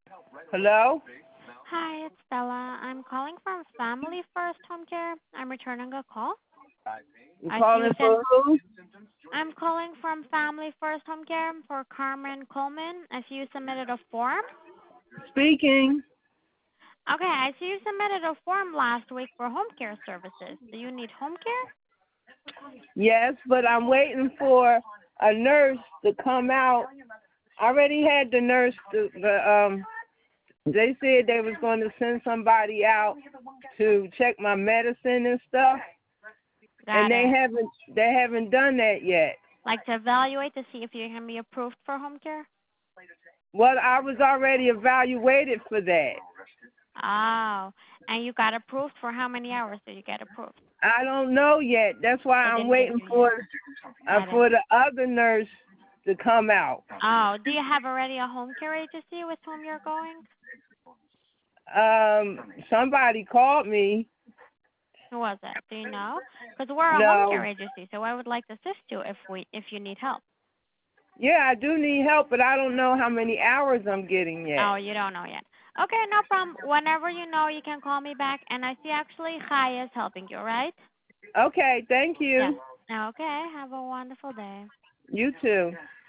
Hello? Hi, it's Stella. I'm calling from Family First Home Care. I'm returning a call. You I see you calling sent. for who? I'm calling from Family First Home Care for Carmen Coleman. I see you submitted a form. Speaking. Okay, I see you submitted a form last week for home care services. Do you need home care? Yes, but I'm waiting for a nurse to come out. I already had the nurse. They said they was going to send somebody out to check my medicine and stuff, and Got it. they haven't done that yet. Like to evaluate to see if you can be approved for home care? Well, I was already evaluated for that. Oh, and you got approved for how many hours did you get approved? I don't know yet. That's why They I'm didn't give waiting you yet. for Got it. the other nurse to come out. Oh, do you have already a home care agency with whom you're going? Somebody called me. Who was it? Do you know? Because we're a home care No. agency, so I would like to assist you if you need help. Yeah, I do need help, but I don't know how many hours I'm getting yet. Oh, you don't know yet. Okay, no problem. Whenever you know, you can call me back. And I see actually Chaya is helping you, right? Okay, thank Yes. you. Okay. Have a wonderful day. You too.